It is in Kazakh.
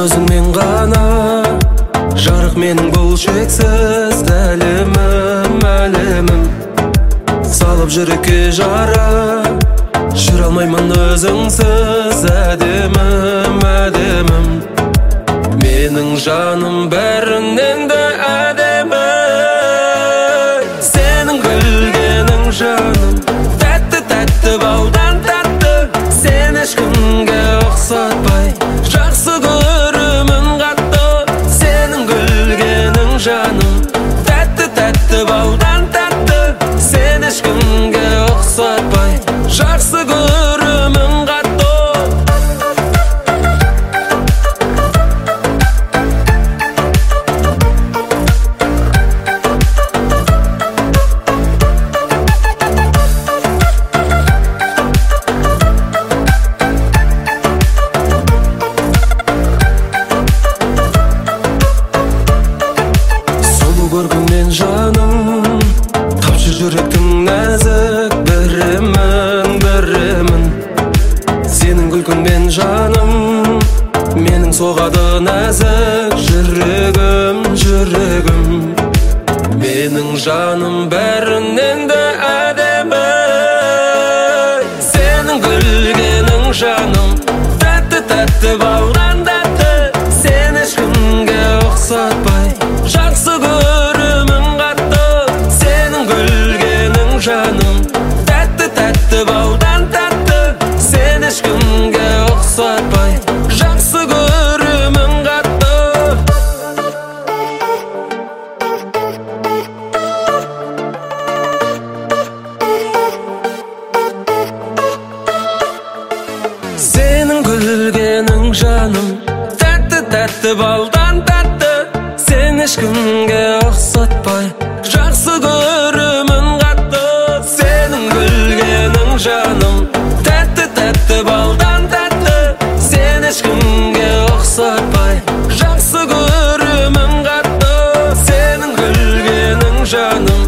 өзіңмен ғана жарық менің бұл шексіз әлемім, әлемім. Салып жүрекке жара, жүре алмаймын өзіңсіз әдемім, әдемім. Менің жаным бәрінен де әдемі, сенің гүлгенің жаным. Тәтті, тәтті балдан тәтті, сен ешкімге ұқсатпай жақсы көрімін қатты. Сенің гүлгенің жаным. Тәтті, тәтті балдан тәтті, сен ешкімге ұқсатпай жақсы көрімін қатты. Көргіңнен жаным, тапшы жүректің нәзік бірімін, бірімін. Сенің күлкіңмен жаным, менің соғады нәзік жүрегім, жүрегім. Менің жаным бәрінен де әдемі, сенің гүлгенің жаным. Тәтті, тәтті балдан тәтті, сен ешкімге ұқсатпай жақсы көрімін қатты. Сенің гүлгенің жаным. Тәтті, тәтті балдан тәтті, сен ешкімге ұқсатпай жақсы көрімін қатты. Сенің гүлгенің жаным. Тәтті, тәтті балдан тәтті, сен ешкімге ұқсатпай жақсы көрімін қатты. Сенің гүлгенің жаным. Тәтті, тәтті балдан тәтті, сен ешкімге ұқсатпай жақсы көрімін қатты. Сенің гүлгенің жаным.